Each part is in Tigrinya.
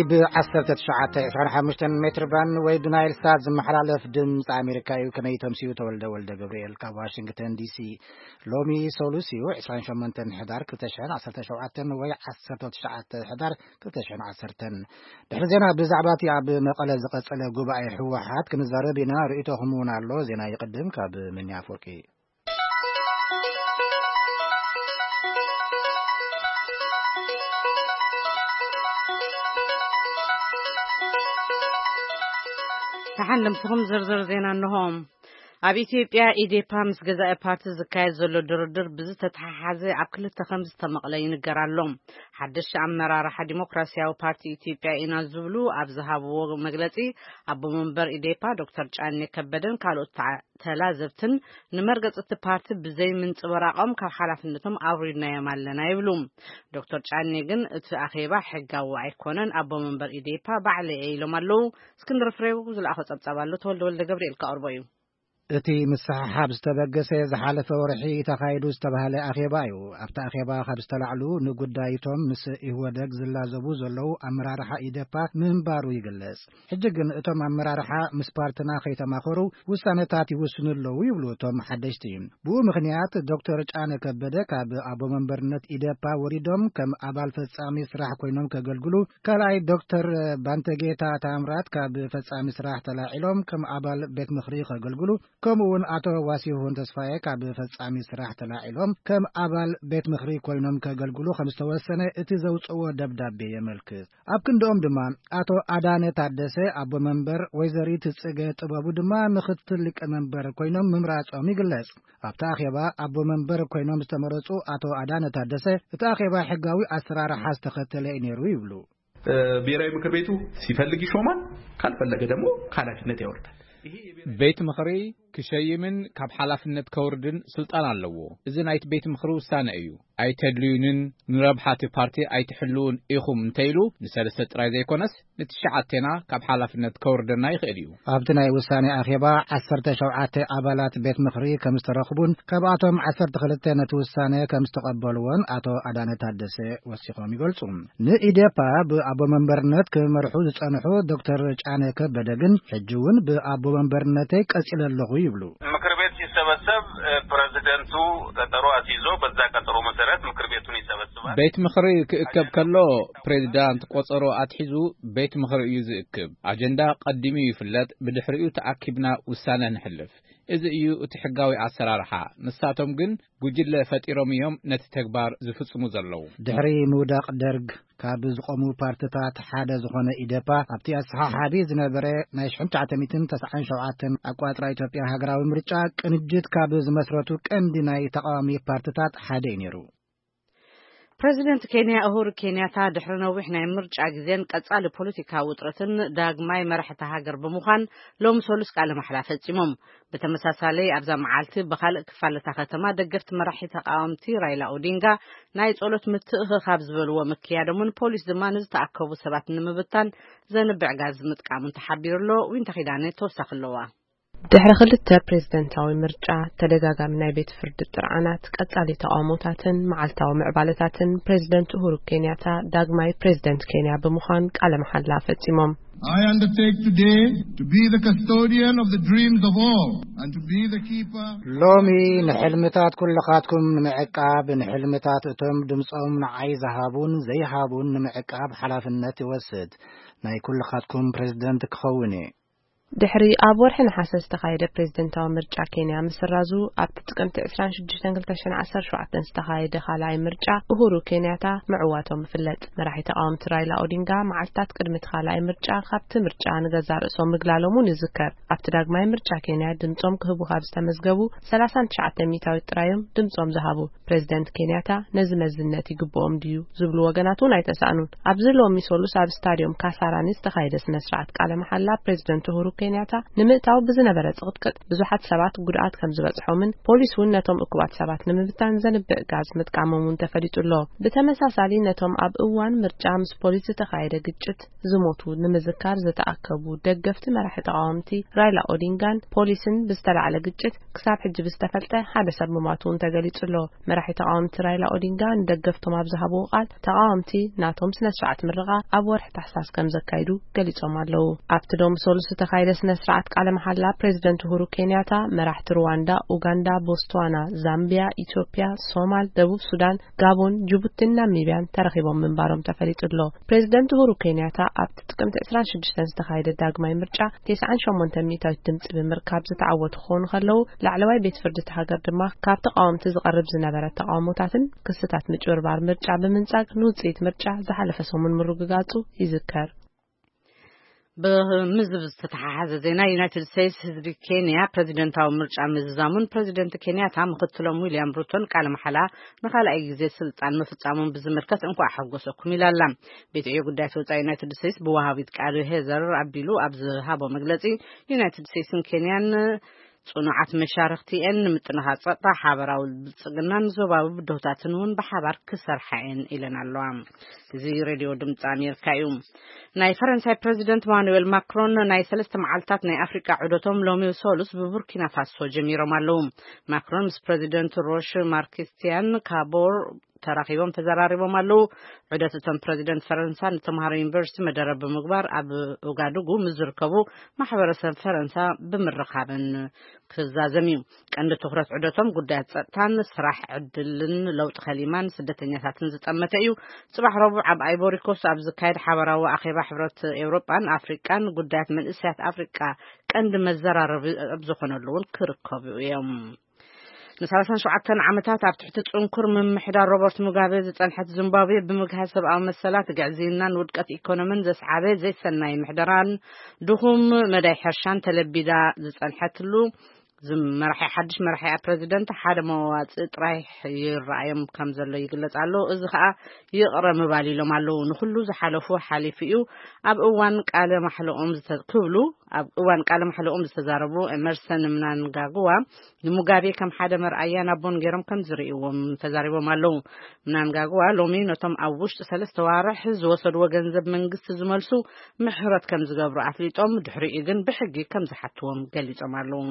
بعسرة تشعات 25 متر بان ويدنايل سات زمحلالف دمز أمريكايو كمي تمسيو تولد جبريل كا واشنطن دي سي لومي سولوسيو 28 حدار كتشعن 17 وي 19 حدار كتشعن 10 دحزنا بزعباتي عب مقاله زقصله غباي حوحات كنزاربينا رئيتهم ونالو زينا يقدم كاب من يافوركي تحلم سهم زرزر زينا النهم أبي إثيوبيا إيديبا مس جزاء بارتي زكاية زلو درودر بزت تحازي عقل تخمس تمقلين جرالهم حدش أمرار حد ديمقراطية وبارتي إثيوبيا إنا زبلو أبزهاب ومجلتي أبو منبر إيديبا دكتور جاني كبدن قالوا تلازفتن نمرقت البارتي بزي من تبرقهم كحلفنتهم أورينا يمالنا يبلوم دكتور جاني جن أخيبا حقا وعيكونن أبو منبر إيديبا بعلي إيلو مالو سكندر فريو زل أخذ أبصابالو تولد جبريل كأربعيو أتي مسحاب استبقس زحالة ورحي تخايدو استبهال أخيبايو أبتا أخيبا خبستلعلو نقود دايتهم مس إهودك زلا زبو زلو أمرارحا إيدبا من بارو يقلس حجقن اتم أمرارحا مسبارتنا خيتا ماخورو وستانتاتي وسنلو يبلو تم حدشتين بو مخنيات دكتور جانا كبدك أبو منبرنت إيدبا وريدهم كم أبال فتسامي سراح كوينهم كقلقلو كالاي دكتور بانتجيتا تامرات كاب فتسامي سراح تلاعلهم كم أبال بيت مخريخ قلقلو كمون أتو واسيهون تسفاية كاب فتسامي سراح تلاعلهم كم أبال بيت مخري كوينهم كقلقلو 5 سنة اتزوج أو دبدابي يملكت أبكن دوم دمان أتو أدانة تادسة أبو منبر ويزاري تسجت أبو دمان مختلك منبر كوينهم ممراج أو ميقلس أبتاخيبا أبو منبر كوينهم استمرتو أتو أدانة تادسة أبتاخيبا حقاوي أسرار حاس تختلي إنيروي بلو بيراي مكر بيتو سيفلقي شومان ካልፈለገ ደግሞ ኃላፊነት ያወርዳል ቤት ምኽሪ ክሸይምን ካብ ሓላፍነት ከውርድን ስልጣን ኣለዎ እዚ ናይት ቤት ምኽሪ ውሳነ እዩ ኣይተድልዩንን ንረብሓቲ ፓርቲ ኣይትሕልውን ኢኹም እንተይሉ ንሰለስተ ጥራይ ዘይኮነስ ንትሽዓተና ካብ ሓላፍነት ከውርድና ይኽእል እዩ ኣብቲ ናይ ውሳኔ ኣኼባ 17 ኣባላት ቤት ምኽሪ ከም ዝተረኽቡን ካብኣቶም 12 ነቲ ውሳነ ከም ዝተቐበልዎን ኣቶ ኣዳነ ታደሰ ወሲኾም ይገልጹ ንኢዴፓ ብኣቦ መንበርነት ክመርሑ ዝጸንሑ ዶክተር ጫነ ከበደ ግን ሕጂ እውን ብኣቦ መንበርነተይ ቀጺለ ኣለኹ ይብሉ ምክር ቤት ሲሰበሰብ ፕሬዝዳንቱ ቀጠሮ አስይዞ በዛ ቀጠሮ መሰረት ምክር ቤቱን ይሰበስባል ቤት ምኽሪ ክእከብ ከሎ ፕሬዝዳንት ቆጸሮ አትሒዙ ቤት ምኽሪ እዩ ዝእክብ አጀንዳ ቀዲሙ ይፍለጥ ብድሕሪኡ ተኣኪብና ውሳነ ንሕልፍ እዚ እዩ እቲ ሕጋዊ ኣሰራርሓ ንሳቶም ግን ጉጅለ ፈጢሮም እዮም ነቲ ተግባር ዝፍጽሙ ዘለዉ ድሕሪ ምውዳቕ ደርግ ካብ ዝቆሙ ፓርቲታት ሓደ ዝኾነ ኢዴፓ ኣብቲ ኣሰሓሓቢ ዝነበረ ናይ 1997 ኣቋጥራ ኢትዮጵያ ሃገራዊ ምርጫ ቅንጅት ካብ ዝመስረቱ ቀንዲ ናይ ተቃዋሚ ፓርቲታት ሓደ ነይሩ ፕሬዚደንት ኬንያ ኡሁሩ ኬንያታ ድሕሪ ነዊሕ ናይ ምርጫ ግዜን ቀጻሊ ፖለቲካዊ ውጥረትን ዳግማይ መራሕቲ ሃገር ብምዃን ሎም ሰሉስ ቃለ መሓላ ፈጺሞም በተመሳሳሊ ኣብዛ መዓልቲ በኻልእ ክፋለታ ከተማ ደገፍቲ መራሒ ተቃዋምቲ ራይላ ኦዲንጋ ናይ ጸሎት ምትእኽኻብ ዝበልዎ ምክያዶምን ፖሊስ ድማ ንዝተኣከቡ ሰባት ንምብታን ዘንብዕ ጋዝ ምጥቃሙን ተሓቢሩሎ ዊንተኺዳነ ተወሳኺለዋ ድሕሪ ክልተ ፕሬዝደንታዊ ምርጫ ተደጋጋሚ ናይ ቤት ፍርዲ ጥርዓናት ቀጻሊ ተቃውሞታትን መዓልታዊ ምዕባለታትን ፕሬዝደንት ኡሁሩ ኬንያታ ዳግማይ ፕሬዝደንት ኬንያ ብምዃን ቃለ መሓላ ፈጺሞም I undertake today to be the custodian of the dreams of all and to be the keeper لومي نحلمتات كل خاتكم نمعقاب نحلمتات اتم دمصهم نعي زهابون زيهابون نمعقاب حلافنت وسد ناي كل خاتكم بريزيدنت كخوني ድሕሪ ኣብ ወርሒ ነሓሰ ዝተኻየደ ፕሬዝደንታዊ ምርጫ ኬንያ ምስራዙ ኣብ ጥቅምቲ 26/2017 ዝተኻየደ ካልኣይ ምርጫ ኡሁሩ ኬንያታ ምዕዋቶም ፍለጥ መራሒ ተቃዋምቲ ራይላ ኦዲንጋ መዓልታት ቅድሚ ካልኣይ ምርጫ ካብቲ ምርጫ ንገዛ ርእሶም ምግላለሙን ይዝከር ኣብቲ ዳግማይ ምርጫ ኬንያ ድምጾም ክህቡ ካብ ዝተመዝገቡ 39 ሚታዊ ጥራዮም ድምጾም ዝሃቡ ፕሬዝደንት ኬንያታ ነዚ መዝነት ይግብኦም ድዩ ዝብሉ ወገናቱን ኣይተሳኑን ኣብዚ ሎሚ ሰሉስ ኣብ ስታዲየም ካሳራኒ ዝተኻየደ ስነ ስርዓት ቃለ መሓላ ፕሬዝደንት ኡሁሩ ኬንያታ ንምእታው ብዝነበረ ጽቅጥቅጥ ብዙሓት ሰባት ጉድኣት ከም ዝበጽሖምን ፖሊስ እውን ነቶም እኩባት ሰባት ንምብታን ዘንብእ ጋዝ ምጥቃሞምን ተፈሊጡሎ ብተመሳሳሊ ነቶም ኣብ እዋን ምርጫ ምስ ፖሊስ ተኻይደ ግጭት ዝሞቱ ንምዝካር ዝተኣከቡ ደገፍቲ መራሒ ተቃዋምቲ ራይላ ኦዲንጋን ፖሊስን ብዝተላዓለ ግጭት ክሳብ ሕጂ ብዝተፈልጠ ሓደ ሰብ ምማቱን ተገሊጹሎ መራሒ ተቃዋምቲ ራይላ ኦዲንጋን ደገፍቶም ኣብ ዝሃብዎ ቃል ተቃዋምቲ ናቶም ስነ ስርዓት ምርቃ ኣብ ወርሒ ታሕሳስ ከም ዘካይዱ ገሊጾም ኣለዉ ኣብቲ ዶም ሶሉስ ተኻይደ ስነ ስርዓት ቃለ መሓላ ፕሬዝደንት ኡሁሩ ኬንያታ መራሕቲ ሩዋንዳ ኡጋንዳ ቦትስዋና ዛምቢያ ኢትዮጵያ ሶማል ደቡብ ሱዳን ጋቦን ጅቡቲና ናሚቢያን ተረኺቦም ምንባሮም ተፈሊጡሎ ፕሬዝደንት ኡሁሩ ኬንያታ ኣብቲ ጥቅምት 26 ዝተኻይደ ዳግማይ ምርጫ 98% ድምጽ ብምርካብ ዝተዓወቱ ኾኑ ከለዉ ላዕለዋይ ቤት ፍርዲ ሃገር ድማ ካብ ተቃዋምቲ ዝቐርብ ዝነበረ ተቃውሞታትን ክስታት ምጭበርባር ምርጫ ብምንጻግ ንውጽኢት ምርጫ ዝሓለፈ ሰሙን ምርግጋጹ ይዝከር በምዝብ ዝተተሓሓዘ ዜና ዩናይትድ ስቴትስ ህዝቢ ኬንያ ፕሬዚደንታዊ ምርጫ ምዝዛሙን ፕሬዚደንት ኬንያታ ምክትሎም ዊልያም ሩቶን ቃለ መሓላ ንኻልኣይ ግዜ ስልጣን ምፍጻሙን ብዝምልከት እንኳ ሓጎሰኩም ይላላ ቤት ዕዮ ጉዳያት ወጻኢ ዩናይትድ ስቴትስ ብዋሃቢት ቃል ሄዘር ኣቢሉ ኣብ ዝሃቦ መግለጺ ዩናይትድ ስቴትስን ኬንያን ጽኑዓት መሻርክቲአን ንምጥንኻጽ ጸጥታ ሓበራዊ ብልጽግናን ዞባዊ ብድሆታትን እውን ብሓባር ክሰርሓየን ኢለን ኣለዋ እዚ ሬድዮ ድምፂ ኣሜሪካ እዩ ናይ ፈረንሳይ ፕሬዚደንት ማኑኤል ማክሮን ናይ 3 መዓልታት ናይ ኣፍሪካ ዑደቶም ሎሚ ሰሉስ ብቡርኪና ፋሶ ጀሚሮም ኣለዉ ማክሮን ምስ ፕሬዚደንት ሮሽ ማርክስቲያን ካቦር ተራኺቦም ተዘራሪቦም ኣለዉ ዑደቶም ፕሬዚደንት ፈረንሳ ንተምሃሮ ዩኒቨርሲቲ መደረብ ብምግባር ኣብ ኡጋዱጉ ምዝርከቡ ማሕበረሰብ ፈረንሳ ብምርኻብን ክዛዘም እዩ ቀንዲ ትኹረት ዑደቶም ጉዳያት ጸጥታን ስራሕ ዕድልን ለውጢ ኸሊማን ስደተኛታትን ዝጠመተ እዩ ጽባሕ ረቡዕ ኣብ አይቮሪ ኮስት ኣብ ዝካየድ ሓበራዊ ኣኼባ ሕብረት ኤውሮጳን ኣፍሪቃን ጉዳያት መንእሰያት ኣፍሪቃ ቀንዲ መዘራረቢ ኣብ ዝኾነሉ እውን ክርከቡ እዮም ن37 ዓመታት ኣብ ትሕቲ ጽንኩር ምምሕዳር ሮበርት ሙጋቤ ዝጸንሐት ዚምባብዌ ብምግሃድ ሰብኣዊ መሰላት ግዕዝይናን ውድቀት ኢኮኖሚን ዘስዓበ ዘይሰናይ ምሕደራን ድኹም መዳይ ሕርሻን ተለቢዳ ዝጸንሐትሉ መራሒ ሓድሽ መራሒ ፕሬዝደንት ሓደ መዋጽእ ጥራይ ይረኣዮም ከም ዘሎ ይግለጽ ኣሎ እዚ ከዓ ይቕረ ምባሊሎም ኣለዉ ንኹሉ ዝሓለፉ ሓሊፍ እዩ ኣብ እዋን ቃለ ማሕለኦም ዝተዛረቡ ኤመርሰን ምናንጋግዋ ንሙጋቤ ከም ሓደ መርኣያ ናቦን ገይሮም ከም ዝርእይዎም ተዛሪቦም ኣለዉ ምናንጋግዋ ሎሚ ነቶም ኣብ ውሽጢ 3 ዋርሕ ዝወሰድዎ ገንዘብ መንግስቲ ዝመልሱ ምሕረት ከም ዝገብሩ ኣፍሊጦም ድሕሪኡ ግን ብሕጊ ከም ዝሓትዎም ገሊጾም ኣለዉ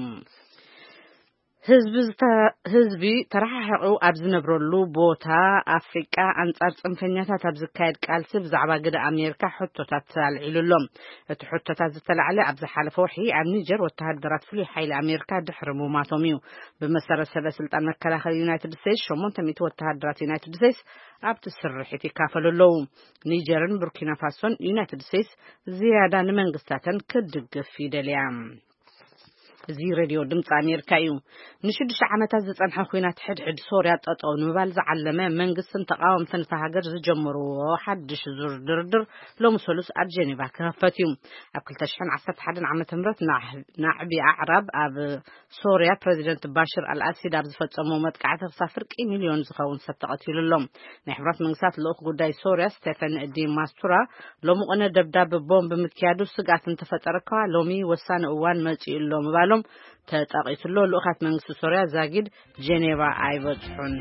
ህዝቢ ተራሓሑ ኣብ ዝነብረሉ ቦታ ኣፍሪቃ አንጻር ጽንፈኛታት ኣብ ዝካየድ ቃልሲ ብዛዕባ ግደ ኣሜሪካ ሕቶታት ኣልዒሉሎም እቲ ሕቶታት ዝተላዕለ ኣብ ዝሓለፈ ወርሒ ኣብ ኒጀር ወተሃደራት ፍሉይ ሓይሊ ኣሜሪካ ድሕሪ ምውማቶም እዩ ብመሰረት ሰበ ስልጣን መከላኸሊ ዩናይትድ ስቴትስ 800 ወተሃደራት ዩናይትድ ስቴትስ ኣብቲ ስርሒት ይካፈሉ ኣለዉ ኒጀርን ቡርኪና ፋሶን ዩናይትድ ስቴትስ ዝያዳ ንመንግስታተን ክድግፍ ይደልያ እዚ ሬድዮ ድምፂ ኣሜሪካ እዩ ንሽዱሽተ ዓመታት ዝጸንሐ ኩናት ሕድሕድ ሶርያ ጠጠው ንምባል ዝዓለመ መንግስትን ተቃዋምትን ተሃገር ዝጀመርዎ ሓድሽ ዙር ድርድር ሎሚ ሰሉስ ኣብ ጀኔቫ ክኸፈት እዩ ኣብ 2011 ዓመተ ምህረት ናዕቢ ኣዕራብ ኣብ ሶርያ ፕሬዚደንት ባሽር አልአሲድ ኣብ ዝፈጸሞ መጥቃዕቲ ክሳብ ፍርቂ ሚልዮን ዝኸውን ሰብ ተቐቲሉሎም ናይ ሕብረት መንግስታት ልኡኽ ጉዳይ ሶርያ ስቴፈን ዲ ማስቱራ ሎሚ ቆነ ደብዳቤ ቦምብ ምክያዱ ስጋት እንተፈጠረካ ሎሚ ወሳነ እዋን መጽኢሎ ምባሎም ተጣቂትሎ ልኡኻት መንግስቲ ሶርያ ዛጊድ ጀኔቫ አይበጽሑን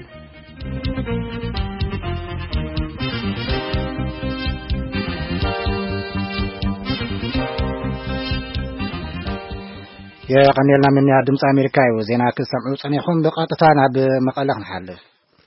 የቀኔልና ምን ያ ድምጽ አሜሪካ እዩ ዜና ክሰምዑ ጽኒኹም በቀጥታ ናብ መቀለ ክንሓልፍ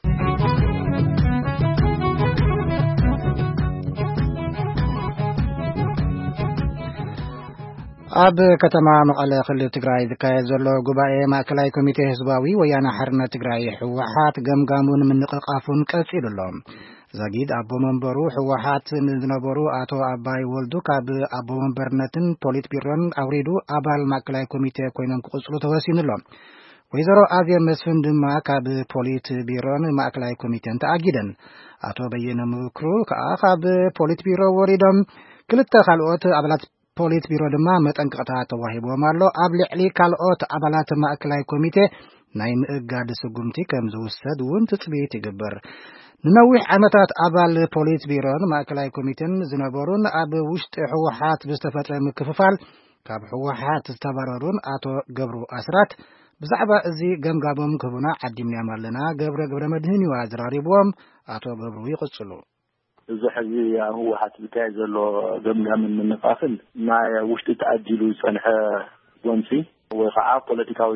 ኣብ ከተማ መቀለ ክልል ትግራይ ዝካየድ ዘሎ ጉባኤ ማእከላይ ኮሚቴ ህዝባዊ ወያነ ሓርነት ትግራይ ህወሓት ገምጋሙን ምንቅቃፉን ቀጺሉሎም ዛጊድ አቦ መንበሩ ህወሓት ዝነበሩ አቶ አባይ ወልዱ ካብ አቦ መንበርነትን ፖሊት ቢሮን አውሪዱ አባል ማእከላይ ኮሚቴ ኮይኖም ክቅጽሉ ተወሲኑሎም ወይዘሮ አብየ መስፍን ድማ ካብ ፖሊት ቢሮን ማእከላይ ኮሚቴን ተአጊደን አቶ በየነ ምክሩ ካብ ፖሊት ቢሮ ወሪዶም ክልተ ካልኦት አባላት ፖሊት ቢሮ ድማ መጠንቀቅታ ተዋሂቦም ኣሎ ኣብ ልዕሊ ካልኦት አባላት ማእከላይ ኮሚቴ ናይ ምእጋድ ስጉምቲ ከም ዝውሰድ እውን ትጽቢት ይግበር ንነዊሕ ዓመታት አባል ፖሊት ቢሮን ማእከላይ ኮሚቴን ዝነበሩን ኣብ ውሽጢ ህወሓት ብዝተፈጠረ ምክፍፋል ካብ ሕወሓት ዝተባረሩን አቶ ገብሩ አስራት ብዛዕባ እዚ ገምጋሞም ክቡና ዓዲምና ማለና ገብረ መድህን ይዋዝራሪቦም አቶ ገብሩ ይቅጽሉ እዚ ሕዚ ሕወሓት ዝካየድ ዘሎ ገምጋምን ምንፋፍን ናይ ውሽጢ ተኣጅሉ ፀንሐ ወንሲ ወይ ከዓ ፖለቲካዊ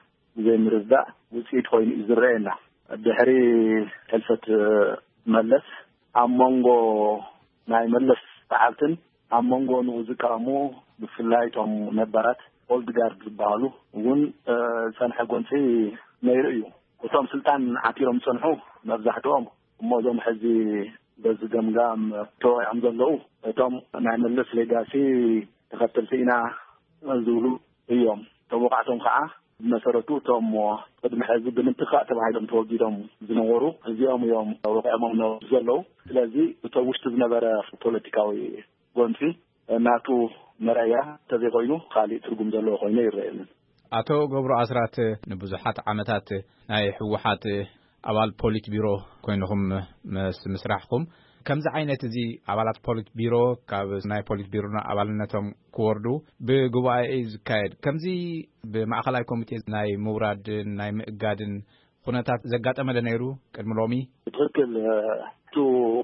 ዘይምርዳእ ውፅኢት ኮይኑ ዝረአየና ድሕሪ ሕልፈት መለስ ኣብ መንጎ ናይ መለስ ሰዓብትን ኣብ መንጎ ንዝቃሙ ብፍላይ ቶም ነባራት ኦልድጋርድ ዝበሃሉ እውን ፀንሐ ጎንፂ ነይሩ እዩ እቶም ስልጣን ዓቲሮም ፀንሑ መብዛሕትኦም እሞዞም ሕዚ በዚ ገምጋም ተወያዮም ዘለዉ እቶም ናይ መለስ ሌጋሲ ተኸተልቲ ኢና ዝብሉ እዮም ተወቃዕቶም ከዓ ብመሰረቱ እቶም ቅድሚ ሕዚ ብምንትኻእ ተባሂሎም ተወጊዶም ዝነበሩ እዚኦም እዮም ወቂዖሞም ዘለዉ ስለዚ እቶም ውሽጢ ዝነበረ ፖለቲካዊ ጎንፂ ናቱ መርአያ ተዘይኮይኑ ካሊእ ትርጉም ዘለዎ ኮይኑ ይረአየኒ አቶ ገብሩ አስራት ንብዙሓት ዓመታት ናይ ሕወሓት አባል ፖሊት ቢሮ ኮይንኩም መስራሕኩም ከምዚ ዓይነት እዚ አባላት ፖሊት ቢሮ ካብ ናይ ፖሊት ቢሮና አባልነቶም ክወርዱ ብጉባኤ ዝካየድ ከምዚ ብማእከላይ ኮሚቴ ናይ ምውራድ ናይ ምእጋድን ኩነታት ዘጋጠመለ ነይሩ ቅድሚ ሎሚ ትክክል ቱ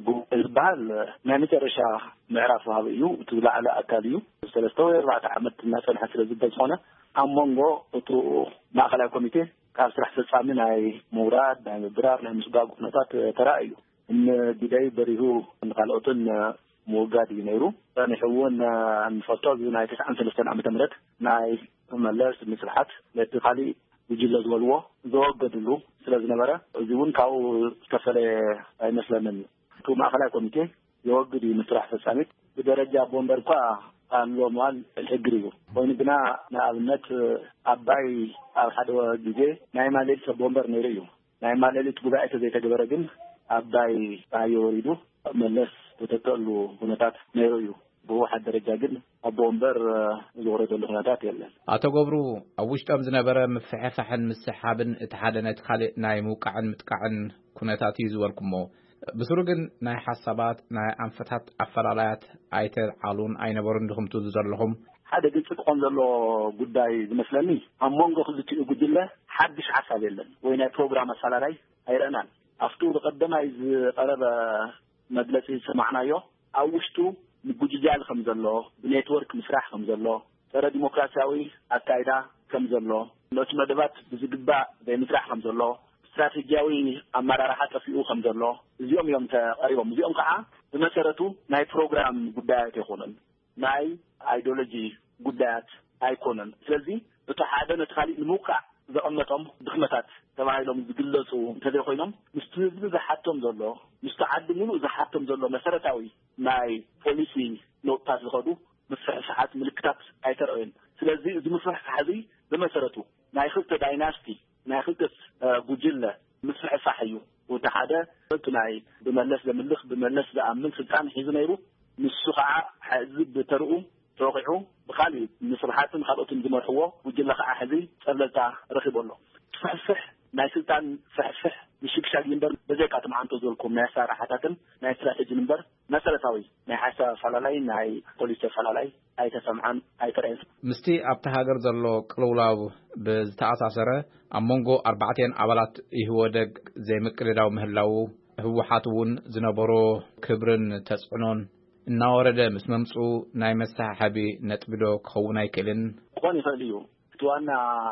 ዝበሃል ናይ መጨረሻ ምዕራፍ ሃብ እዩ ትብላዕለ አካል እዩ 3-4 ዓመት እናፀንሐ ስለዝበል ዝኾነ ኣብ መንጎ እቱ ማእከላይ ኮሚቴ ካብ ስራሕ ፈጻሚ ናይ ምውራድ ናይ ምብራር ናይ ምስጋግ ኩነታት ተራእዩ ግዳይ በሪሁ ንኻልኦትን ምውጋድ እዩ ነይሩ ንሕውን ንፈልጦ ናይ 93 ዓመተ ምህረት ናይ መለስ ምስራሓት ነቲ ካሊእ ውጅለ ዝበልዎ ዘወገድሉ ስለዝነበረ እዚ እውን ካብኡ ዝተፈለየ ኣይመስለንን እቱ ማእከላይ ኮሚቴ የወግድ እዩ ምስራሕ ፈጻሚት ብደረጃ ቦምበር እኳ ኣሎማል ሕግር እዩ ኮይኑ ግና ንኣብነት ኣባይ ኣብ ሓደ ግዜ ናይ ማሌሊት ቦምበር ነይሩ እዩ ናይ ማሌሊት ጉባኤ ተዘይተገበረ ግን ኣባይ ኣየወሪዱ መለስ ተተከሉ ሁነታት ነይሩ እዩ ብዋሕድ ደረጃ ግን ኣብ ቦምበር ዝወረደሉ ሁነታት የለን አቶ ገብሩ ኣብ ውሽጦም ዝነበረ ምፍሕፋሕን ምስሓብን እቲ ሓደ ነቲ ካሊእ ናይ ምውቃዕን ምጥቃዕን ኩነታት እዩ ዝበልኩሞ ብስሩ ግን ናይ ሓሳባት ናይ ኣንፈታት ኣፈላላያት ኣይተዓሉን ኣይነበሩን ድኹምቱ ዘለኹም ሓደ ግልጽ ክኾን ዘሎ ጉዳይ ዝመስለኒ ኣብ መንጎ ክልቲኡ ጉጅለ ሓድሽ ሓሳብ የለን ወይ ናይ ፕሮግራም ኣፈላላይ ኣይረአናን ኣፍቱ ብቀዳማይ ዝቀረበ መግለፂ ሰማዕናዮ ኣብ ውሽጡ ንጉጅጃል ከም ዘሎ ብኔትወርክ ምስራሕ ከም ዘሎ ፀረ ዲሞክራሲያዊ ኣካይዳ ከም ዘሎ ነቲ መደባት ብዝግባእ ብምስራሕ ከም ዘሎ ስትራቴጂያዊ ኣመራርሓ ጠፊኡ ከም ዘሎ እዚኦም እዮም ተቀሪቦም እዚኦም ከዓ ብመሰረቱ ናይ ፕሮግራም ጉዳያት ይኹንን ናይ አይዲዮሎጂ ጉዳያት ኣይኮነን ስለዚ እቲ ሓደ ነቲ ካሊእ ንምውቃዕ ዘቐመጦም ድኽመታት ተባሂሎም ዝግለጹ እንተዘይኮይኖም ምስቲ ህዝቢ ዝሓቶም ዘሎ ምስቲ ዓዲ ሙሉእ ዝሓቶም ዘሎ መሰረታዊ ናይ ፖሊሲ ለውጥታት ዝኸዱ ምፍሕፋሓት ምልክታት ኣይተረአዩን ስለዚ እዚ ምፍሕፋሕ እዚ ብመሰረቱ ናይ ክልተ ዳይናስቲ ናይ ክልተ ጉጅለ ምፍሕፋሕ እዩ እቲ ሓደ እቲ ናይ ብመለስ ዘምልኽ ብመለስ ዝኣምን ስልጣን ሒዙ ነይሩ ንሱ ከዓ ሕዚ ብተርኡ ተወቂዑ ብካሊእ ምስራሓትን ካልኦትን ዝመርሕዎ ጉጅለ ከዓ ሕዚ ፀብለልታ ረኺቡ ኣሎ ፍሕፍሕ ናይ ስልጣን ፍሕፍሕ ምሽግሻግ እምበር በዘይካ ትማዓንቶ ዝበልኩም ናይ ኣሰራርሓታትን ናይ ስትራቴጂ እምበር መሰረታዊ ናይ ሓሳብ ኣፈላላይ ናይ ፖሊሲ ኣፈላላይ ኣይተሰምዓን ኣይተረአን ምስቲ ኣብቲ ሃገር ዘሎ ቅልውላው ብዝተኣሳሰረ ኣብ መንጎ 4 ኣባላት ይህወደግ ዘይምቅልዳው ምህላው ሕወሓት እውን ዝነበሮ ክብርን ተጽዕኖን እናወረደ ምስ መምፁ ናይ መሳሓቢ ነጥብዶ ክኸውን ኣይክእልን ክኾን ይኽእል እዩ እቲ ዋና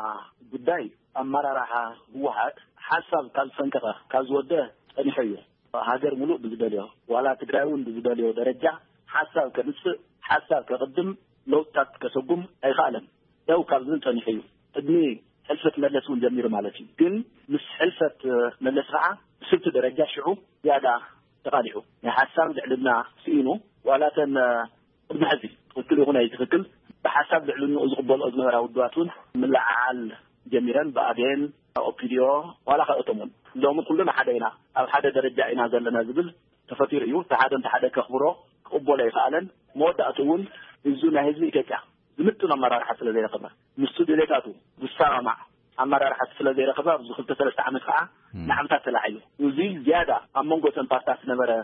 ጉዳይ ኣመራርሓ ሕወሓት ሓሳብ ካብ ዝፈንቀቐ ካብ ዝወደ ፀኒሑ እዩ ሃገር ሙሉእ ብዝደልዮ ዋላ ትግራይ እውን ብዝደልዮ ደረጃ ሓሳብ ከምፅእ ሓሳብ ከቅድም ለውጥታት ከሰጉም ኣይከኣለን ደው ካብ ዝብል ፀኒሑ እዩ እድሜ ሕልፈት መለስ እውን ጀሚሩ ማለት እዩ ግን ምስ ሕልፈት መለስ ከዓ ብስልቲ ደረጃ ሽዑ ዝያዳ ተቃሊዑ ናይ ሓሳብ ልዕልና ስኢኑ ዋላተን ቅድሚ ሕዚ ትክክል ይኹን ኣይትክክል ብሓሳብ ልዕልንኡ ዝቕበልኦ ዝነበራ ውድባት እውን ምልዓዓል ጀሚረን ብኣዴን ኦፒዲዮ ዋላ ካልኦቶም እውን ሎሚ ኩሉና ሓደ ኢና ኣብ ሓደ ደረጃ ኢና ዘለና ዝብል ተፈጢሩ እዩ ተሓደ እንተሓደ ከኽብሮ ክቕበሎ ኣይከኣለን መወዳእቱ እውን እዚ ናይ ህዝቢ ኢትዮጵያ ዝምጥን ኣመራርሓ ስለ ዘይረኸበ ምስቱ ድሌታቱ ዝሰማማዕ ኣመራርሓ ስለ ዘይረኸበ ኣብዚ 2-3 ዓመት ከዓ ንዓመታት ተላዕዩ እዚ ዝያዳ ኣብ መንጎ እተን ፓርትታት ዝነበረ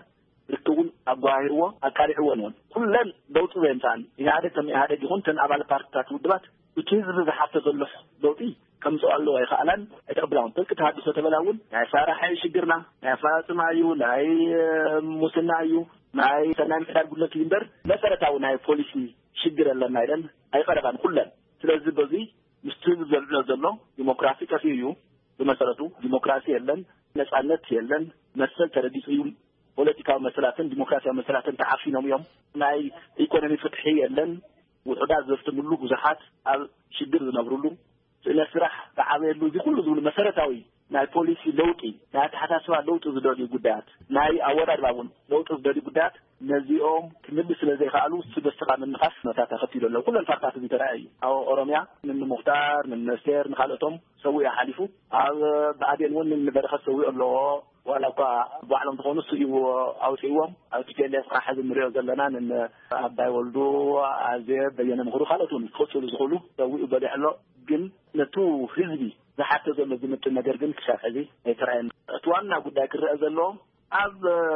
ركون أبواهروا أكارعون كلن دوت وينتان إعادة يكون تن أبال بارتات ودبات وتنزل حتى ظلح دوتي كم سؤال له يخالن يتقبلون تلك تحدث تبلاون يعني صار شجرنا يعني فاطمة أيو ناي مسنا أيو ناي سنام حدار قلنا كليندر مثلا تاو ناي بوليسي شجر لنا إذن أي قربان كلن ስለዚህ በዚህ ምስትል ዘለው ዲሞክራሲ ከፊዩ በመሰረቱ ዲሞክራሲ የለን ነጻነት የለን መሰል ተረዲጽዩ ፖለቲካው መስራትን ዲሞክራሲያዊ መስራትን ተዓፊ ነው የሚያም ናይ ኢኮኖሚ ፍትሒ የለን ወጣ ዘፍትምሉ ብዙሓት ኣብ ሽግር ዝነብሩሉ ስለስራሕ ተዓበሉ እዚ ሁሉ ዝብሉ መሰረታዊ ናይ ፖሊሲ ለውጢ ናይ ተሓሳስባ ለውጢ ዝደልዩ ጉዳያት ናይ ኣወዳድ ባቡን ለውጢ ዝደልዩ ጉዳያት ነዚኦም ክምል ስለዘይ ካሉ ስበስራ ምንኻስ ነታ ተኸቲሉ ለው ኩለን ፓርታት ዝተራዩ ኣብ ኦሮሚያ ምን ሙኽታር ምን ነስቴር ንኻለቶም ሰው ያሓሊፉ ኣብ ባዕዴን ውን ንበረኸ ሰው ኣሎ ወላኳ ባዕሎም ተኾኑ ስዩ ኣውፂዎም ኣብ ቲኬሌስ ሓዝ ምሪዮ ዘለና ኣባይ ወልዱ ኣዘ በየነ ምኽሩ ካልኦቱን ክፈፅሉ ዝኽእሉ ሰው በሊሕሎ ግን ነቱ ህዝቢ ዝሓተ ዘሎ ዝምጥን ነገር ግን ክሳብ ሕዚ ኣይተራእየን እቲ ዋና ጉዳይ ክርአ ዘሎ ኣብ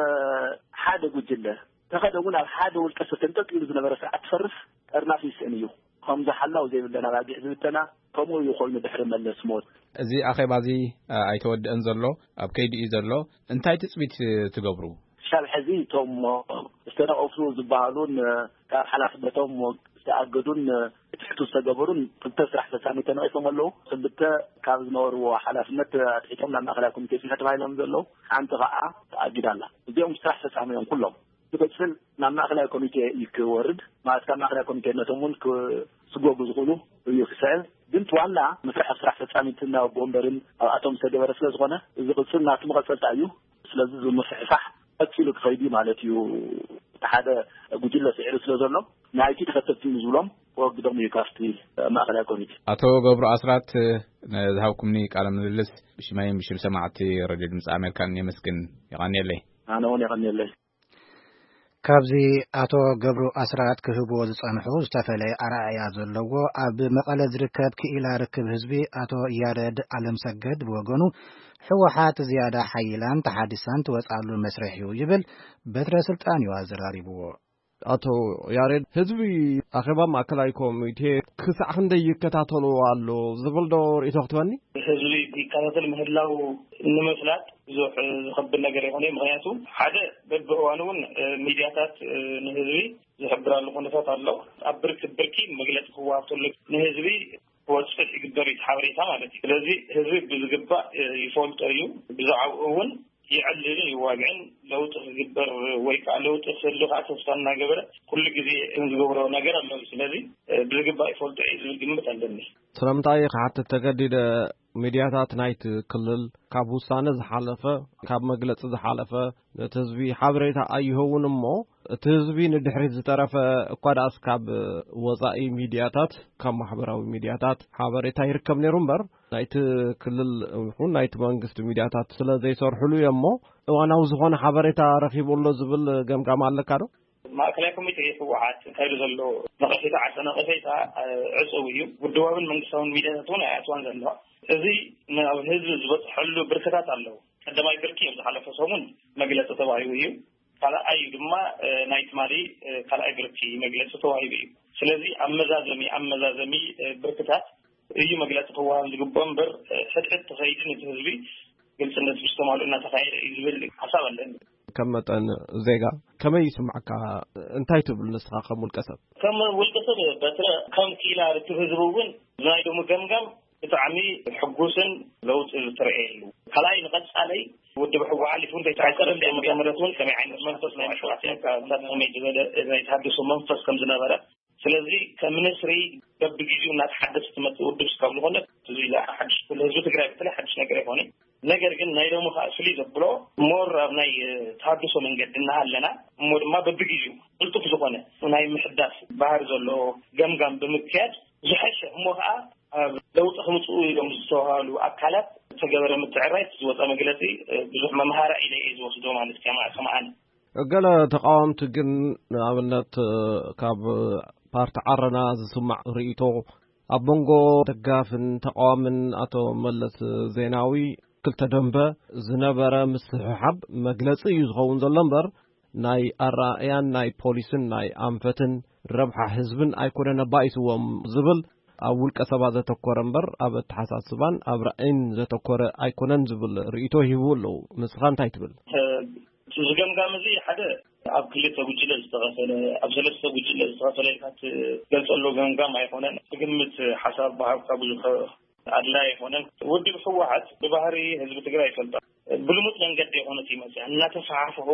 ሓደ ጉጅለ ተኸደውን ኣብ ሓደ ውልቀ ሰብ ተንጠልጢሉ ዝነበረ ሰዓት ትፈርስ ቀርናፍ ይስእን እዩ ከምዚ ሓላው ዘይብለና ባጊዕ ዝብተና ከምኡ ይኾይኑ ድሕሪ መለስ ሞት እዚ ኣኼባ እዚ ኣይተወድአን ዘሎ ኣብ ከይዲ እዩ ዘሎ እንታይ ትፅቢት ትገብሩ ክሳብ ሕዚ እቶም ዝተነቐፉ ዝበሃሉን ካብ ሓላፍነቶም ዝተኣገዱን ትሕቱ ዝተገበሩን ክልተ ስራሕ ፈጻሚ ተነቒፎም ኣለዉ ክልተ ካብ ዝነበርዎ ሓላፍነት ኣትሒቶም ናብ ማእኸላይ ኮሚቴ ፊት ተባሂሎም ዘለዉ ሓንቲ ከዓ ተኣጊዳ ኣላ እዚኦም ስራሕ ፈጻሚኦም ኩሎም ትበፅል ናብ ማእኸላይ ኮሚቴ ይክወርድ ማለት ካብ ማእኸላይ ኮሚቴነቶም እውን ክስጎጉ ዝኽእሉ እዩ ክስዕብ ግን ዋና መስርሕ ስራሕ ፈጻሚትና ቦምበርን ኣብ ኣቶም ዝተገበረ ስለ ዝኾነ እዚ ቅፅል ናቱ መቐፀልታ እዩ ስለዚ ዝምስሕፋሕ ቀፂሉ ክኸይዲ ማለት እዩ ሓደ ጉጅለ ስዒሩ ስለ ዘሎ ናይቲ ተኸተልቲ ዝብሎም ወግዶም እዩ ካፍቲ ማእኸላይ ኮሚቴ ኣቶ ገብሩ ኣስራት ዝሃብኩምኒ ቃለ ምልልስ ብሽማይን ብሽም ሰማዕቲ ሬድዮ ድምፂ ኣሜሪካን የመስግን ይቐኒየለይ ኣነ እውን ይቐኒየለይ ካብዚ ኣቶ ገብሩ ኣስራት ክህብዎ ዝጸንሑ ዝተፈለየ ኣርኣያ ዘለዎ ኣብ መቐለ ዝርከብ ክኢላ ርክብ ህዝቢ ኣቶ ያሬድ ኣለምሰገድ ብወገኑ ሕወሓት ዝያዳ ሓይላን ተሓዲሳን ትወጻሉ መስርሕ እዩ ይብል በትረ ስልጣን እዩ ኣዘራሪብዎ ኣቶ ያሬድ ህዝቢ ኣኼባ ማእከላይ ኮሚቴ ክሳዕ ክንደይ ይከታተሉ ኣሎ ዝብል ዶ ርእቶ ክትበኒ ህዝቢ ይከታተል ምህላው ንምፍላጥ ብዙሕ ዝኸብር ነገር ይኾነ ምክንያቱ ሓደ በብእዋኑ እውን ሚድያታት ንህዝቢ ዝሕብራሉ ኩነታት ኣሎ ኣብ ብርኪ መግለፂ ክዋሃብተሉ ንህዝቢ ወፅፈት ይግበር ሓበሬታ ማለት እዩ ስለዚ ህዝቢ ብዝግባእ ይፈልጦ እዩ ብዛዕባኡ እውን يعلل يواجعن لو تغبر ويكا لو تسلخ أتفصلنا قبل كل جزء نزجوره نجار الله سلذي بلقبا يفولت عيد الجمبة عندني. سلامتاي حتى تجدد ميدياتات نايت كلل كابوسان زحلفة كاب مجلس زحلفة تزبي حبريتها أيهون مو تزبي ندحرز طرف قد أسكاب وظائي ميدياتات كم حبراوي ميدياتات حبريتها يركب نيرمبر نايت كلل هون نايت بانجست ميدياتات سلذي صار حلو يمو وانا وزخون حبريتها رخيب الله زبل جم على كارو ما كلاكم يتحوحات خير زلوا نقصيتا عشان نقصيتا عصويو والدواب المنقصون ميدياتون عصوان زلوا እዚህ ነው ህዝብ ዝወጥ ሁሉ ብርክታት አለው እንደማ ይብርኪ ይምዛለ ፈሶሙን መግለጽ ተባዩ እዩ ካላይ ድማ ናይት ማሊ ካላይ ብርኪ መግለጽ ተባዩ እዩ ስለዚህ አመዛዘሚ ብርክታት እዩ መግለጽ ተዋህም ዝግቦም በር ፍትሕት ተኸይድን ህዝቢ ግልጽነት ብስተማሉና ተኻይደ ይዝብል ሐሳብ አለን ከመጠን ዜጋ ከመይ ይስማዕካ እንታይ ትብል ንስኻ ከሙልቀሰብ ከሙልቀሰብ በትረ ከም ኪላ ህዝቡን ናይ ደሞ ገምገም تعمي حجوسن لو ترعيل خلاي نقص علي ود بحوا علي فون تيتعكر اللي مجمرتون كما عين منفس ما مشروعاتين كذا ما يجوز اذا يتحدثوا منفس كم زنابره ስለዚህ ከመንስሪ በብጊዜው እናተሐደስ ተመጥውድስ ካብሉ ሆነ ስለዚህ ለሐድስ ሁሉ ህዝብ ትግራይ በተለይ ሐድስ ነገር ይሆነ ነገር ግን ናይ ደሞ ፋሲሊ ዘብሎ ሞር ናይ ታድሶ መንገድና አለና ሞድማ በብጊዜው ጥልጥፍ ዝኾነ ናይ ምሕዳስ ባህር ዘሎ ገምጋም በመክያድ ዝሐሽ ሞኻ لو تخمصوا يوم السؤال أكلت تجبر متعرف وطن مجلسي بزح مهارة إلى إيز وصدوم عن الجماعة سمعان. قال تقاوم تجن عملت كاب بارت عرنا سمع ريتو أبونغو تجافن تقاوم أتو ملت زيناوي كل تدنبه زنبرة مثل حب مجلسي يزغون زلمبر ናይ ኣራእያን ናይ ፖሊስን ናይ ኣንፈትን ረብሓ ህዝብን ኣይኮነን ባይስዎም ዝብል ኣብ ውልቀ ሰባት ዘተኮረ እምበር ኣብ ተሓሳስባን ኣብ ራእይን ዘተኮረ ኣይኮነን ዝብል ርእይቶ ሂቡ ኣለዉ ንስኻ እንታይ ትብል ዝገምጋም እዚ ሓደ ኣብ ክልተ ጉጅለ ዝተኸፈለ ኣብ ሰለስተ ጉጅለ ዝተኸፈለ ገልጸሎ ገምጋም ኣይኮነን ግምት ሓሳብ ባህርካ ብዙሕ ኣድላይ ኣይኮነን ውድብ ህወሓት ብባህሪ ህዝቢ ትግራይ ይፈልጣል ብልሙጥ መንገዲ የሆነት ይመስል እናተፋሓፈሁ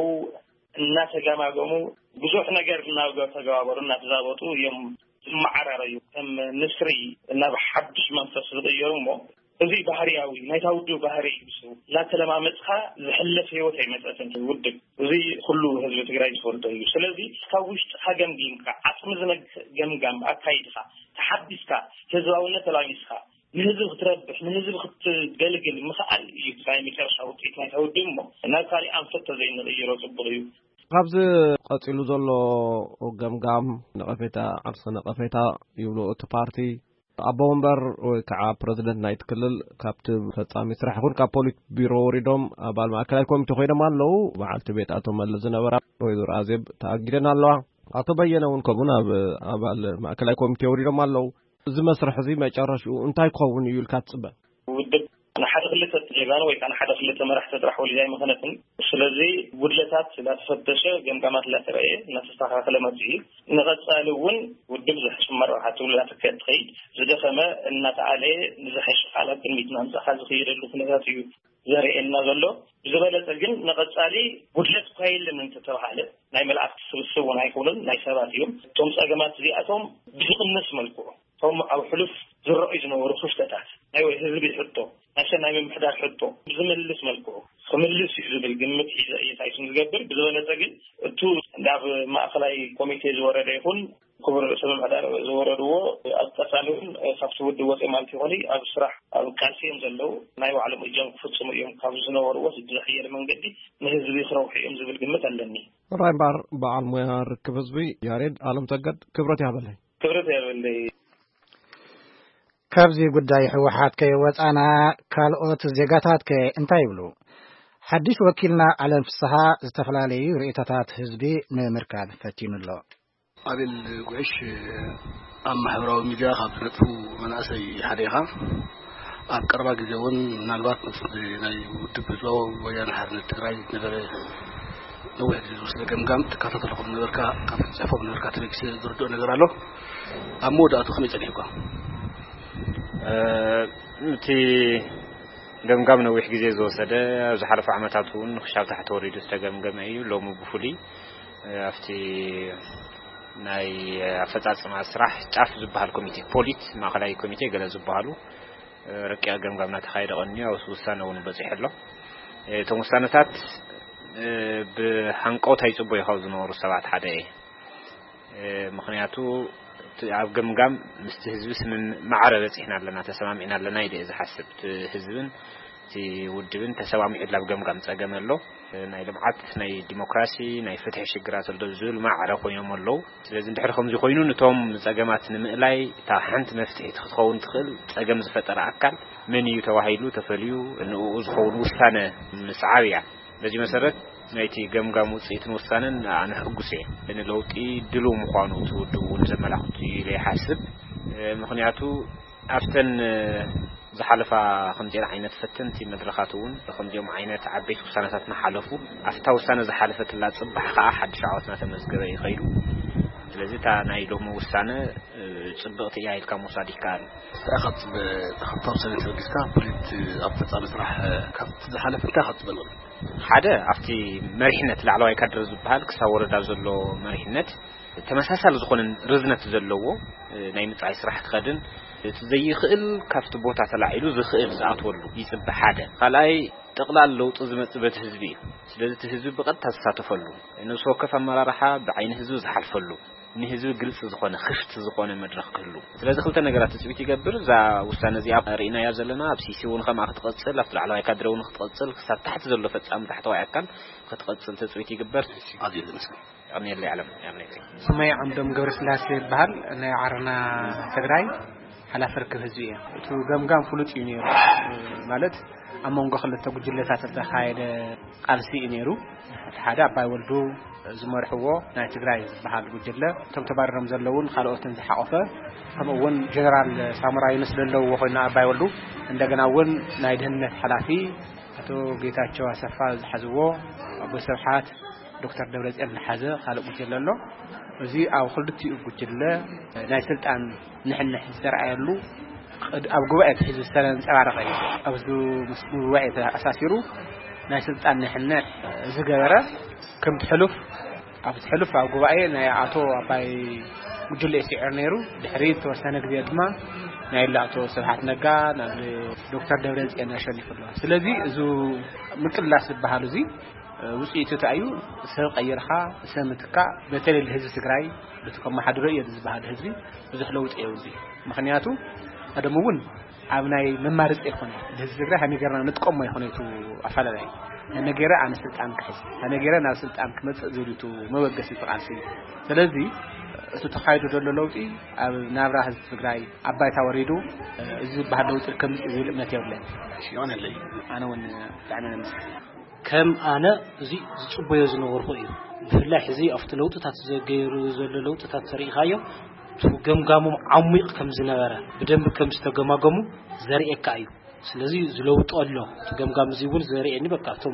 እናተገማገሙ ብዙሕ ነገር እናተገባበሩ እናተዛበጡ እዮም ዝመዓራረዩ ከም ንስሪ ናብ ሓድሽ መንፈስ ዝቕየሩ እሞ እዚ ባህርያዊ ናይታ ውድብ ባህሪ እዩ ላተለማመፅካ ዝሕለፍ ህይወት ኣይመፀትን ውድብ እዚ ኩሉ ህዝቢ ትግራይ ዝፈልጦ እዩ ስለዚ ካብ ውሽጥካ ገምጊምካ ዓፅሚ ዝገምጋም ኣካይድካ ተሓዲስካ ህዝባውነት ተላሚስካ ንህዝብ ክትረብሕ ንህዝብ ክትገልግል ምኽኣል እዩ ናይ መጨረሻ ውፅኢት ናይታ ውድብ እሞ ናብ ካሊእ ኣንፈት ተዘይንቕይሮ ፅቡቅ እዩ ካብዚ ቀፂሉ ዘሎ ገምጋም ነቐፌታ ዓርሰ ነቐፌታ ይብሉ እቲ ፓርቲ ኣቦ ወንበር ወይ ከዓ ፕረዚደንት ናይቲ ክልል ካብቲ ፈጻሚ ስራሕ ይኹን ካብ ፖሊት ቢሮ ወሪዶም ኣባል ማእከላይ ኮሚቴ ኮይኖም ኣለዉ በዓልቲ ቤት ኣቶ መለስ ዝነበራ ወይዘሮ ኣዜብ ተኣጊደን ኣለዋ ኣቶ በየነ እውን ከምኡን ኣብ ኣባል ማእከላይ ኮሚቴ ወሪዶም ኣለዉ እዚ መስርሕ እዚ መጨረሻኡ እንታይ ክኸውን እዩ ኢልካ ትፅበ ውድብ ንሓደ ክልተ ጀጋኑ ወይ ከዓ ሓደ ክልተ መራሕቲ ጥራሕ ወሊዳይ ምኽነትን ስለዚ ጉድለታት ላተፈተሸ ገምጋማት ላተረአየ እናተስተኻኸለ መፅኡ ንቐጻሊ እውን ውድብ ዝሕሽ መራሕቲ ውላድ ከትኸይድ ዝደኸመ እናተኣለየ ንዝሕሽ ቃላት ቅድሚት ናምፃኻ ዝኽይደሉ ኩነታት እዩ ዘርእየና ዘሎ ዝበለፀ ግን ንቐጻሊ ጉድለት ካይልን እንተተባሃለ ናይ መላእክቲ ስብስብ እውን ኣይኮኑን ናይ ሰባት እዮም እቶም ፀገማት እዚኣቶም ብዝቕንስ መልክዑ ቶም ኣብ ሕሉፍ ዝረአዩ ዝነበሩ ክፍተታት ናይ ወይ ህዝቢ ሕቶ ናይ ምምሕዳር ሕቶ ብዝምልስ መልክዑ ክምልስ እዩ ዝብል ግምት እየታይሱን ዝገብር ብዝበለፀ ግን እቱ ናብ ማእከላይ ኮሚቴ ዝወረደ ይኹን ክቡር ርእሰ ምምሕዳር ዝወረድዎ ኣብ ቀጻሊ እውን ካብቲ ውድብ ወፂኦም ማለት ይኾን ኣብ ስራሕ ኣብ ቃልሲኦም ዘለው ናይ ባዕሎም እጆም ክፍፅሙ እዮም ካብ ዝነበርዎ ዝዘሕየለ መንገዲ ንህዝቢ ክረውሑ እዮም ዝብል ግምት ኣለኒ ራይ እምበር በዓል ሞያ ርክብ ህዝቢ ያሬድ ኣለም ሰገድ ክብረት ያበለይ ካብዚ ጉዳይ ህወሓት ከይወፃና ካልኦት ዜጋታት እንታይ ይብሉ ሓድሽ ወኪልና ዓለም ፍስሓ ዝተፈላለዩ ርእይቶታት ህዝቢ ንምርካብ ፈቲኑሎ አቤል ጉዕሽ ኣብ ማሕበራዊ ሚድያ ካብ ዝነጥፉ መናእሰይ ሓደ ኢኻ ኣብ ቀረባ ግዜ እውን ምናልባት ናይ ውድብ ህዝባዊ ወያነ ሓርነት ትግራይ ነበረ ነዊሕ ግዜ ዝወሰደ ገምጋም ተከታተልኩም ነበርካ ካብ ፅሑፎም ነበርካ ተበጊሰ ዝርድኦ ነገር ኣሎ ኣብ መወዳእቱ ከመይ ፀኒሕካ እቲ ገምጋም ነዊሕ ግዜ ዝወሰደ ኣብ ዝሓለፈ ዓመታት እውን ክሻብ ታሕቲ ወሪዱ ዝተገምገመ እዩ ሎሚ ብፍሉይ ኣብቲ ናይ ኣፈጻጽማ ስራሕ ጫፍ ዝበሃል ኮሚቴ ፖሊት ማእከላይ ኮሚቴ ገለ ዝበሃሉ ረቂቕ ገምጋም እናተኻየደ ቀኒዩ ኣብ ውሳነ እውን በፂሕ ኣሎ እቶም ውሳነታት ብሃንቀውታ ይጽበዩ ካብ ዝነበሩ ሰባት ሓደ ምክንያቱ ኣብ ገምጋም ምስቲ ህዝቢ ስምን ማዕረ በፂሕና ኣለና ተሰማሚዕና ኣለና ኢደ ዝሓስብ ህዝብን እቲ ውድብን ተሰማሚዑ ኣብ ገምጋም ፀገም ኣሎ ናይ ልምዓት ናይ ዲሞክራሲ ናይ ፍትሒ ሽግራት ዘሎ ዝብል ማዕረ ኮይኖም ኣለዉ ስለዚ እንድሕር ከምዚ ኮይኑ ነቶም ፀገማት ንምእላይ እታ ሓንቲ መፍትሒ ክትኸውን ትኽእል ፀገም ዝፈጠረ ኣካል መን እዩ ተባሂሉ ተፈልዩ ንኡ ዝኸውን ውሳነ ምስዓብ እያ በዚ መሰረት ናይቲ ገምጋም ውፅኢትን ውሳነን ኣነ ሕጉስ እየ ንለውጢ ድሉው ምዃኑ ትውድቡ ዘመላኽቱ ኢለ ይሓስብ ምክንያቱ ኣፍተን ዝሓለፋ ከምዚኦም ዓይነት ፈተንቲ መድረኻት እውን ከምዚኦም ዓይነት ዓበይቲ ውሳነታት ንሓለፉ ኣፍታ ውሳነ ዝሓለፈትላ ፅባሕ ከዓ ሓድሽ ዓወትና ተመዝገበ ይኸይዱ ስለዚ እታ ናይ ሎሚ ውሳነ ፅብቕቲ እያ ኢልካ ምውሳድ ይከኣል ተኸትብ ተኸታዊ ሰነድ ተበጊስካ ፖሊት ኣብ ፈጻሚ ስራሕ ካብቲ ዝሓለፈ እንታይ ክትበል ሓደ ኣብቲ መሪሕነት ላዕለዋይ ካድረ ዝበሃል ክሳብ ወረዳ ዘሎ መሪሕነት ተመሳሳሊ ዝኾነ ርዝነት ዘለዎ ናይ ምፅዓይ ስራሕ ክኸድን እቲ ዘይኽእል ካብቲ ቦታ ተላዒሉ ዝኽእል ዝኣትወሉ ይፅበ ሓደ ካልኣይ ጠቕላላ ለውጢ ዝመፅእ በቲ ህዝቢ እዩ ስለዚ እቲ ህዝቢ ብቐጥታ ዝሳተፈሉ ነብሲ ወከፍ ኣመራርሓ ብዓይኒ ህዝቢ ዝሓልፈሉ ንህዝቢ ግልጽ ዝኾነ ክፍቲ ዝኾነ መድረኽ ክህሉ ስለዚ ክልተ ነገራት ትፅቢት ይገብር እዛ ውሳነ እዚኣ ርኢናያ ዘለና ኣብ ሲሲ እውን ከምኣ ክትቐፅል ኣብቲ ላዕለዋይ ካድረ እውን ክትቐፅል ክሳብ ታሕቲ ዘሎ ፈጻሚ ታሕተዋይ ኣካል ክትቐፅል ትፅቢት ይግበር ኣዝዩ ዝመስል ኣምኔለ ዓለም ስመይ ዓምዶም ገብረስላሴ ይበሃል ናይ ዓረና ትግራይ ሓላፊ ርክብ ህዝቢ እየ እቲ ገምጋም ፍሉጥ እዩ ነይሩ ማለት أمونغ خلت تقول تتخايد قالسي إنيرو حدا بايولدو زمرحوه نايتغراي بحال قجله تم تبرم زلون خالوتن زحقفه كمون جنرال ساموراي مسللو وخينا بايولدو እንደገና ውን ናይ ደህንነት ሓላፊ አቶ ጌታቸው አሰፋ ዝሓዝዎ አቦ ሰብሓት ዶክተር ደብረጽዮን ዝሓዘ ካልእ ጉጅለ ኣሎ እዚ ኣብ ክልቲኡ ጉጅለ ናይ ስልጣን ንሕንሕ ዝተረኣየሉ ኣብ ጉባኤ ሒዙ ዝተንጸባረቀ እዩ ኣብዚ ጉባኤ ኣሳሲሩ ናይ ስልጣን ንሕንሕ ዝገበረ ከም ትሕሉፍ ኣብ ትሕሉፍ ኣብ ጉባኤ ናይ አቶ አባይ ጉጅለ ሲዕር ነይሩ ድሕሪ ተወሰነ ግዜ ድማ ናይ ላቶ ሰብሓት ነጋ ናብ ዶክተር ደብረጽዮን ኣሸኒፍሉ ስለዚ እዚ ምቅላስ ዝበሃል እዚ ውጽኢቱ ታዩ ሰብ ቀይርኻ ሰምትካ በተለይ ህዝብ ትግራይ በተከማ ሓድሮ እዩ ዝበሃል ህዝቢ ብዙሕ ለውጥ እዩ እዚ ምክንያቱ አደሙውን ኣብ ናይ መማርጽ ይኾነ ህዝብ ትግራይ ሃኒገርና ንጥቀሞ ይኾነቱ ኣፈላላይ ነገረ ኣነ ስልጣን ክሕዝ ነገረ ናብ ስልጣን ክመጽእ ዝሉቱ መወገሲ ተቃልሲ ስለዚ እሱ ተኻይዶ ዘሎ ለውጢ ኣብ ናብራ ህዝብ ትግራይ ኣባይታ ወሪዱ እዚ ባህል ለውጢ ከም ዝብል እምነት የብለን ሲሆነለይ ኣነ ውን ጣዕመንስ ከም ኣነ እዚ ዝጽበዮ ዝነበርኩ እዩ ብፍላይ ሕዚ ኣብቲ ለውጥታት ዘገይሩ ዘሎ ለውጥታት ተሪኻዮ ገምጋሞም ዓሚቕ ከም ዝነበረ ብደንብ ከም ዝተገማገሙ ዘርኤካ እዩ ስለዚ ዝለውጥ ኣሎ ገምጋም እዚ ውን ዘርኤኒ በቃ ቶም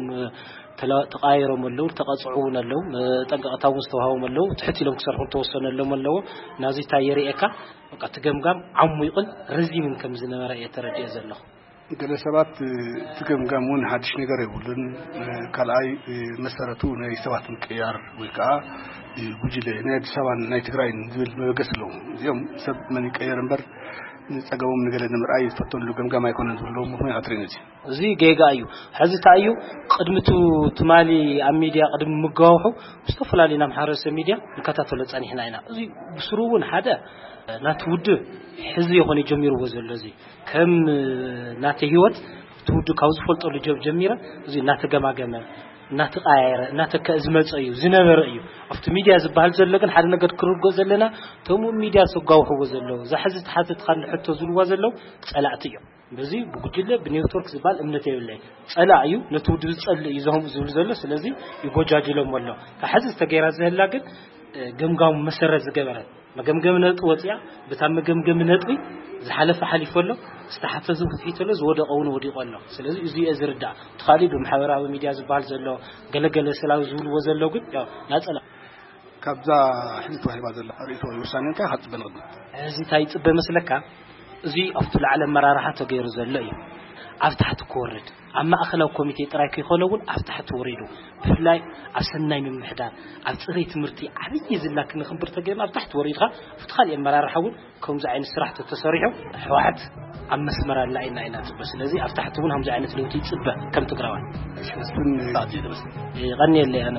ተቃይሮም ኣለው ተቀጽዑን ኣለው ጠንቀቅታውን ዝተዋሃቦም ኣለው ትሕቲሎም ክሰርሑ ተወሰነሎም ኣለው ናዚ ታየሪኤካ በቃ ተገምጋም ዓሚቕን ረዚምን ከም ዝነበረ የተረድየ ዘለኹ ገለ ሰባት ትገምጋሙን ሓድሽ ነገር ይብሉን ካልኣይ መሰረቱ ናይ ሰባት ምቅያር ወይ ከዓ ጉጅለ ናይ አዲስ አበባ ናይ ትግራይ ዝብል መገስሎ እዚኦም ሰብ መን ይቀየር እምበር ንጸገቦም ነገለ ንምርኣይ ፈተሉ ገምጋም ኣይኮነን ዝብሉ ምክንያት አትሪነጂ እዚ ጌጋ እዩ ሕዚ ታዩ ቅድምቱ ትማሊ ኣብ ሚድያ ቅድም ምጋውሑ ዝተፈላለዩ ናብ ሓረሰ ሚድያ ንከታተሉ ጸኒሕና ኢና እዚ ብስሩውን ሓደ ናትውድ ሕዚ ይኾነ ጀሚርዎ ዘሎ እዚ ከም ናተ ህይወት ትውድ ካብ ዝፈልጠሉ ጀሚረ እዚ ናተገማገመ ናተቃየረ ናተከዝመጽ እዩ ዝነበረ እዩ ኣብቲ ሚድያ ዝበሃል ዘሎ ግን ሓደ ነገር ክርጎ ዘለና ተሙ ሚድያ ሰጋውሕዎ ዘሎ ዝሕዝ ተሓተት ካል ሕቶ ዝልዋ ዘሎ ጸላእቲ እዩ በዚ ብጉጅለ ብኔትወርክ ዝበሃል እምነት የብለይ ጸላእ እዩ ነትውድ ዝጸልእ ይዞም ዝብል ዘሎ ስለዚ ይጎጃጅሎም ኣሎ ካሕዚ ተገይራ ዘህላ ግን ገምጋም መሰረት ዝገበረ መገምገም ነጥ ወጽያ በታ መገምገም ነጥቢ ዝሓለፈ ሓሊፈሎ ዝተሓፈዘ ፍትሒተሎ ዝወደቀውን ወዲቆሎ ስለዚ እዚ እዝርዳ ተኻሊ በማሕበራዊ ሚድያ ዝበሃል ዘሎ ገለገለ ስላው ዝብልዎ ዘሎ ግን ያው ናጸላ ካብዛ ሕልት ዋሂባ ዘላ ርእቶ ውሳኔ እንታይ ሓጽበን እዚ ታይ ጽበ መስለካ እዚ ኣብቱ ለዓለ መራራሓ ተገይሩ ዘሎ እዩ ኣብ ታሕቲ ክወርድ ኣብ ማእኸላዊ ኮሚቴ ጥራይ ከይኾነውን ኣብ ታሕቲ ወሪዱ ብፍላይ ኣብ ሰናይ ምምሕዳር ኣብ ጽሬት ትምህርቲ ዓብይ ዝላክ ንኽንብር ተገይርና ኣብ ታሕቲ ወሪድኻ ፍትኻል የመራርሓውን ከምዚ ዓይነት ስራሕ ተሰሪሑ ሕወሓት ኣብ መስመር ኣላ ኢና ጽበ ስለዚ ኣብ ታሕቲ እውን ከምዚ ዓይነት ለውጢ ይጽበ ከም ትግራዋን ሽመስን ባዕዚ ድረስ ይቐኒየለ ኣነ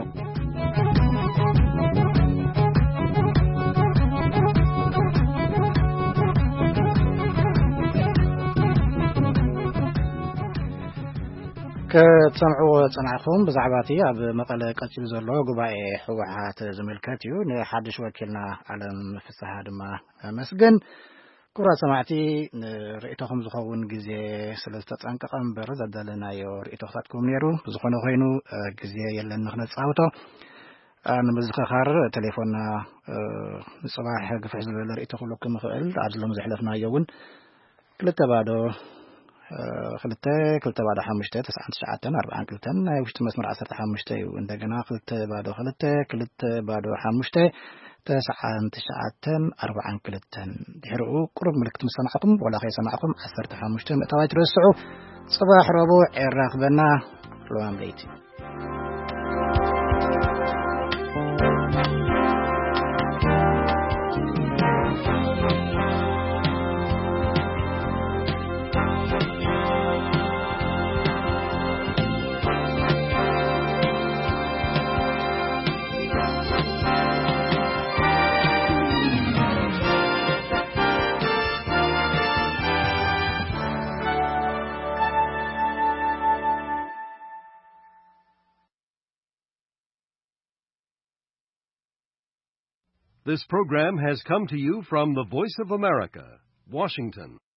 كتسمعوا صنعكم بزعباتي اب مقاله قصيل زلو غباء حوحات زملكتيو نحدش وكيلنا علم فسحه دما مسجن كرا سمعتي رئيتكم زخون غزي سلستطنققم برز دلنا يو رئيتكم نيرو زخونه خوينو غزي يلن نخنصاوتو انا مزخخر تليفوننا صباح غفح زبل رئيتكم لكم خيل عدلهم زحلفنا يون كلتبادو خلته بعد 5 9 4 كلتن وشت مسمر 15 وندغنا خلته بعد 5 9 4 كلتن دحرو قرب ملكت مسمعكم ولا خي سمعكم 15 متواي ترسعوا صباح ربوع الراقبنا لوام بيتي This program has come to you from the Voice of America, Washington.